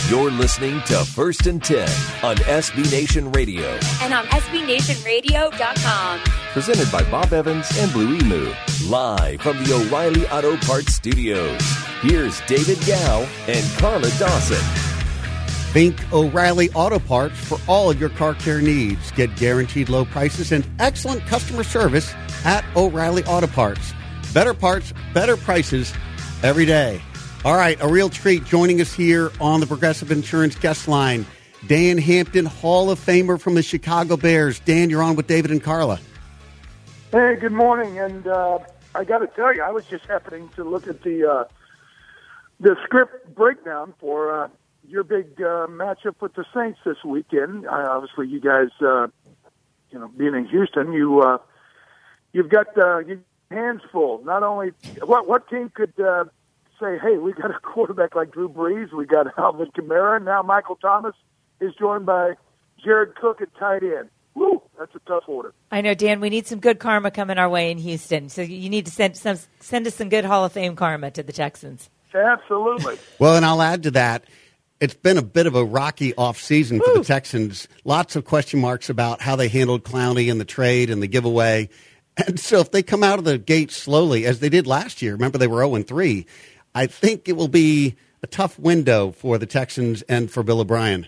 You're listening to First and 10 on SB Nation Radio. And on SBNationRadio.com. Presented by Bob Evans and Blue Emu. Live from the O'Reilly Auto Parts Studios. Here's David Gow and Carla Dawson. Think O'Reilly Auto Parts for all of your car care needs. Get guaranteed low prices and excellent customer service at O'Reilly Auto Parts. Better parts, better prices every day. All right, a real treat joining us here on the Progressive Insurance guest line. Dan Hampton, Hall of Famer from the Chicago Bears. Dan, you're on with David and Carla. Hey, good morning. And I got to tell you, I was just happening to look at the script breakdown for your big matchup with the Saints this weekend. Obviously, you guys, being in Houston, you've got your hands full. Not only what team could say, hey, we got a quarterback like Drew Brees, we got Alvin Kamara, and now Michael Thomas is joined by Jared Cook at tight end. Woo, that's a tough order. I know, Dan, we need some good karma coming our way in Houston. So you need to send us some good Hall of Fame karma to the Texans. Absolutely. Well, and I'll add to that, it's been a bit of a rocky offseason for the Texans. Lots of question marks about how they handled Clowney and the trade and the giveaway. And so if they come out of the gate slowly, as they did last year, remember they were 0-3, I think it will be a tough window for the Texans and for Bill O'Brien.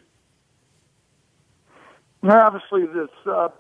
Well, obviously, this,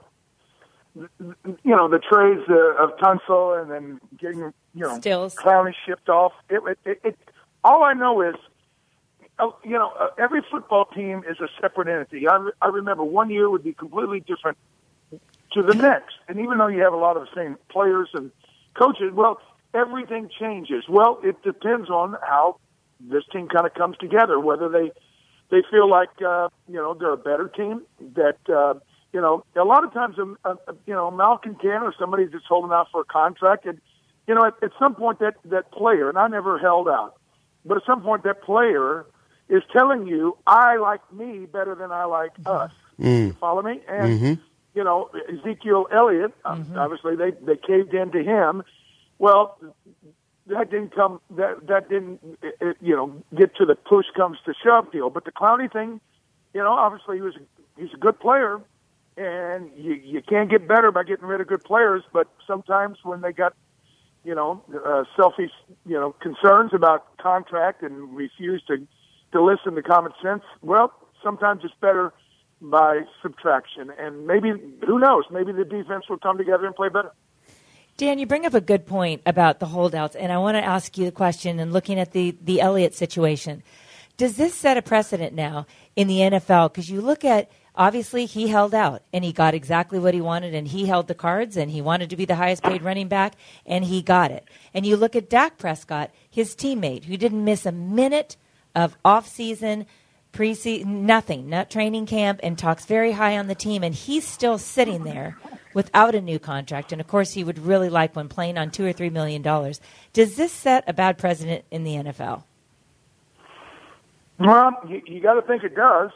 the trades of Tunsil and then getting, Stills. Clowney shipped off. All I know is, every football team is a separate entity. I remember one year would be completely different to the next. And even though you have a lot of the same players and coaches, well, everything changes. Well, it depends on how this team kind of comes together, whether they feel like, they're a better team that, a lot of times, malcontent or somebody that's holding out for a contract. And, at some point that player, and I never held out, but at some point that player is telling you, I like me better than I like us. You follow me? And, Ezekiel Elliott, obviously they caved into him. Well, that didn't come. That didn't, get to the push comes to shove deal. But the Clowney thing, obviously he's a good player, and you can't get better by getting rid of good players. But sometimes when they got, selfish, concerns about contract and refuse to listen to common sense, well, sometimes it's better by subtraction. And maybe, who knows, maybe the defense will come together and play better. Dan, you bring up a good point about the holdouts, and I want to ask you the question, and looking at the Elliott situation, does this set a precedent now in the NFL? Because you look at, obviously, he held out, and he got exactly what he wanted, and he held the cards, and he wanted to be the highest-paid running back, and he got it. And you look at Dak Prescott, his teammate, who didn't miss a minute of off-season, preseason, nothing, not training camp, and talks very high on the team, and he's still sitting there without a new contract. And, of course, he would really like one playing on $2 or $3 million. Does this set a bad precedent in the NFL? Well, you got to think it does.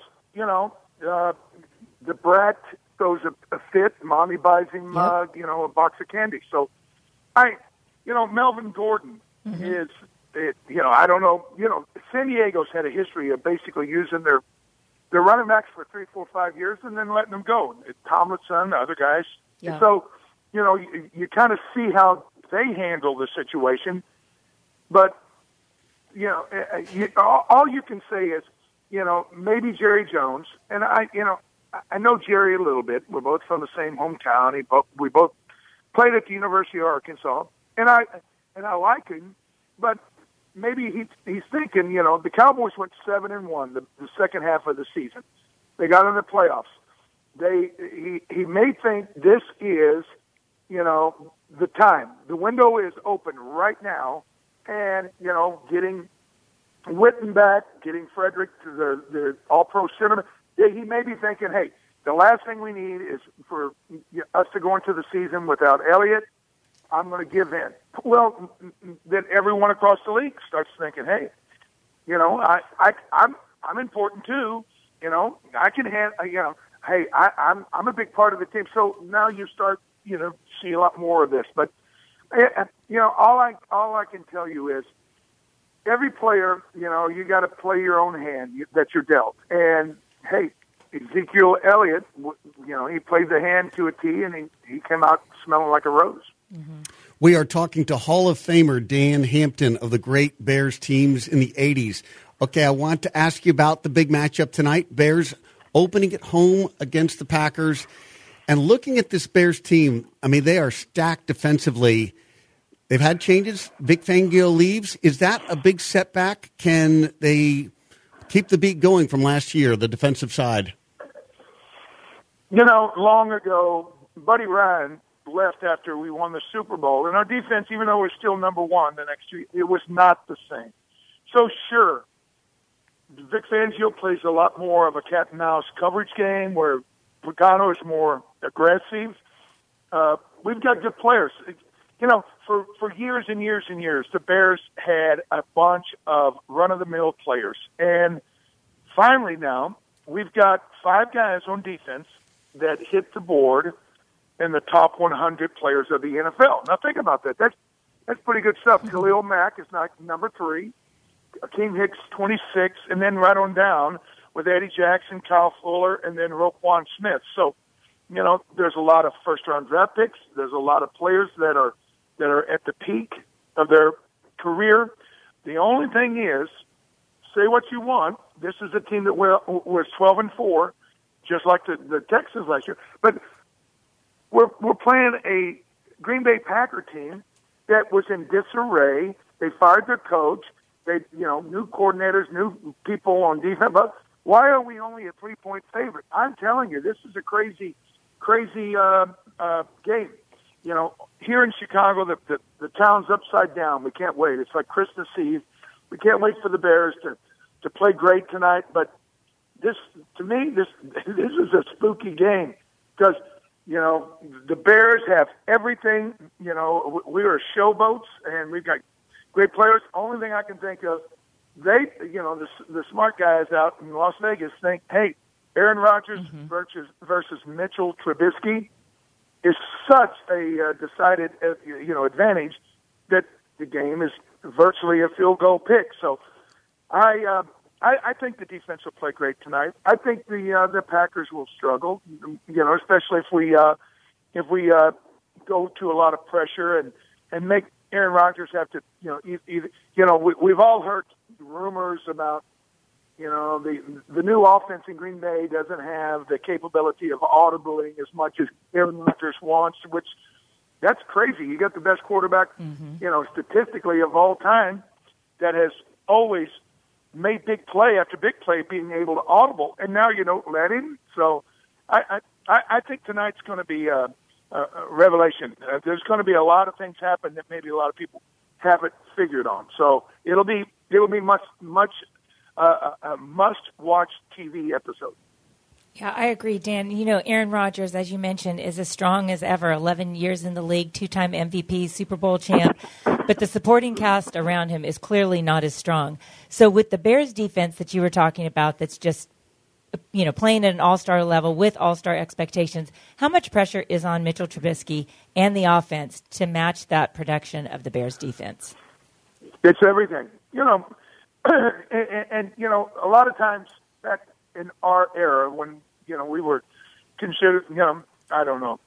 The brat goes a fit. Mommy buys him, a box of candy. So, Melvin Gordon is, I don't know. San Diego's had a history of basically using their running backs for 3, 4, 5 years and then letting them go. Tomlinson, other guys. Yeah. So, you kind of see how they handle the situation. But, all you can say is, maybe Jerry Jones, and I know Jerry a little bit. We're both from the same hometown. We both played at the University of Arkansas, and I like him, but maybe he's thinking, the Cowboys went 7-1 the second half of the season. They got in the playoffs. He may think this is, the time. The window is open right now, and getting Witten back, getting Frederick to the All-Pro center. He may be thinking, hey, the last thing we need is for us to go into the season without Elliott. I'm going to give in. Well, then everyone across the league starts thinking, hey, I'm important too. I can hey, I'm a big part of the team. So now you start, see a lot more of this. But all I can tell you is, every player, you got to play your own hand that you're dealt. And, hey, Ezekiel Elliott, he played the hand to a T, and he came out smelling like a rose. Mm-hmm. We are talking to Hall of Famer Dan Hampton of the great Bears teams in the 80s. Okay, I want to ask you about the big matchup tonight. Bears opening at home against the Packers. And looking at this Bears team, I mean, they are stacked defensively. They've had changes. Vic Fangio leaves. Is that a big setback? Can they keep the beat going from last year, the defensive side? Long ago, Buddy Ryan left after we won the Super Bowl, and our defense, even though we're still number one the next year, it was not the same. So sure, Vic Fangio plays a lot more of a cat and mouse coverage game where Pagano is more aggressive. We've got good players. For years and years and years, the Bears had a bunch of run-of-the-mill players. And finally now, we've got 5 guys on defense that hit the board in the top 100 players of the NFL. Now think about that. That's pretty good stuff. Khalil Mack is number 3. Akeem Hicks, 26, and then right on down with Eddie Jackson, Kyle Fuller, and then Roquan Smith. So, there's a lot of first-round draft picks. There's a lot of players that are at the peak of their career. The only thing is, say what you want, this is a team that was 12-4, just like the Texans last year. But we're playing a Green Bay Packer team that was in disarray. They fired their coach. They, new coordinators, new people on defense. But why are we only a 3-point favorite? I'm telling you, this is a crazy game. Here in Chicago, the town's upside down. We can't wait. It's like Christmas Eve. We can't wait for the Bears to play great tonight. But this is a spooky game because, the Bears have everything. We are showboats, and we've got great players. Only thing I can think of, the smart guys out in Las Vegas think, hey, Aaron Rodgers versus Mitchell Trubisky is such a decided, advantage that the game is virtually a field goal pick. So I think the defense will play great tonight. I think the Packers will struggle, especially if we go to a lot of pressure and make Aaron Rodgers have to, we've all heard rumors about, the new offense in Green Bay doesn't have the capability of audibling as much as Aaron Rodgers wants, which that's crazy. You got the best quarterback, statistically of all time that has always made big play after big play, being able to audible, and now you don't let him. So I think tonight's going to be a revelation. There's going to be a lot of things happen that maybe a lot of people haven't figured on. So it'll be much a must-watch TV episode. Yeah, I agree, Dan. Aaron Rodgers, as you mentioned, is as strong as ever. 11 years in the league, 2-time MVP, Super Bowl champ. But the supporting cast around him is clearly not as strong. So with the Bears defense that you were talking about that's just, playing at an all-star level with all-star expectations, how much pressure is on Mitchell Trubisky and the offense to match that production of the Bears defense? It's everything. And a lot of times back in our era when, we were considered, I don't know,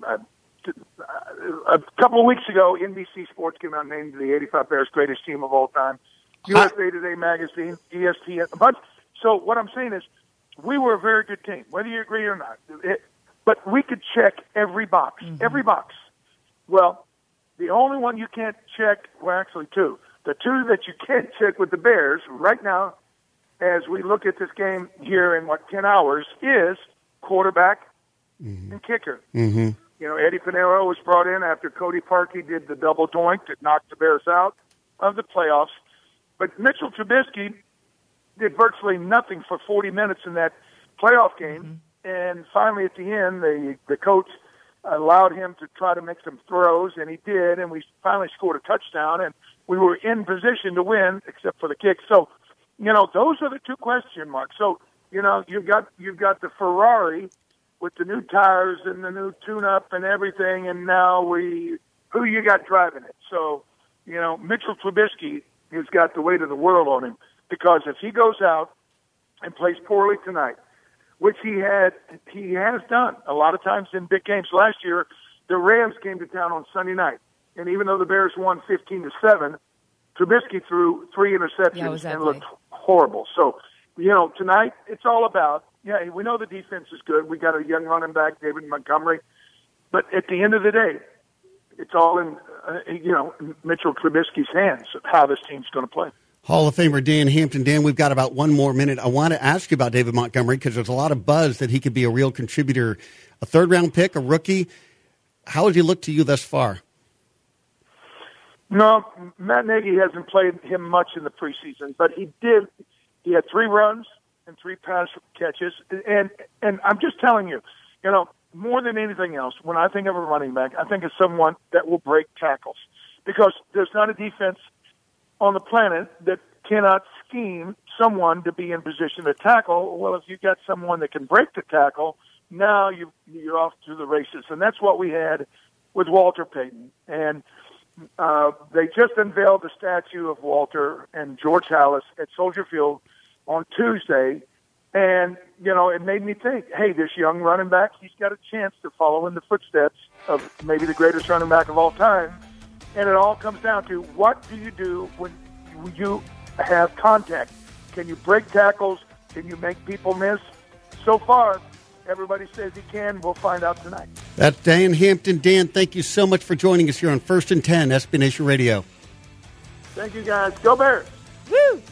a couple of weeks ago, NBC Sports came out and named the 85 Bears greatest team of all time. USA Today magazine, ESPN, a bunch. So what I'm saying is we were a very good team, whether you agree or not. But we could check every box, every box. Well, the only one you can't check, well, actually 2. The 2 that you can't check with the Bears right now, as we look at this game here in 10 hours, is quarterback and kicker. Mm-hmm. Eddie Pinero was brought in after Cody Parkey did the double doink that knocked the Bears out of the playoffs. But Mitchell Trubisky did virtually nothing for 40 minutes in that playoff game. And finally at the end, the coach allowed him to try to make some throws, and he did, and we finally scored a touchdown, and we were in position to win, except for the kick. So, those are the 2 question marks. So, you've got the Ferrari with the new tires and the new tune-up and everything, and now who you got driving it? So, Mitchell Trubisky has got the weight of the world on him, because if he goes out and plays poorly tonight, which he has done a lot of times in big games. Last year, the Rams came to town on Sunday night, and even though the Bears won 15-7, Trubisky threw 3 interceptions and looked horrible. So, tonight it's all about, we know the defense is good. We got a young running back, David Montgomery, but at the end of the day, it's all in, Mitchell Trubisky's hands of how this team's going to play. Hall of Famer Dan Hampton. Dan, we've got about one more minute. I want to ask you about David Montgomery because there's a lot of buzz that he could be a real contributor. A third-round pick, a rookie. How has he looked to you thus far? No, Matt Nagy hasn't played him much in the preseason, but he did. He had 3 runs and 3 pass catches. And I'm just telling you, more than anything else, when I think of a running back, I think of someone that will break tackles, because there's not a defense on the planet that cannot scheme someone to be in position to tackle. Well, if you've got someone that can break the tackle, now you're off to the races. And that's what we had with Walter Payton. And they just unveiled the statue of Walter and George Halas at Soldier Field on Tuesday. And, it made me think, hey, this young running back, he's got a chance to follow in the footsteps of maybe the greatest running back of all time. And it all comes down to, what do you do when you have contact? Can you break tackles? Can you make people miss? So far, everybody says he can. We'll find out tonight. That's Dan Hampton. Dan, thank you so much for joining us here on First and 10, SB Nation Radio. Thank you, guys. Go Bears. Woo!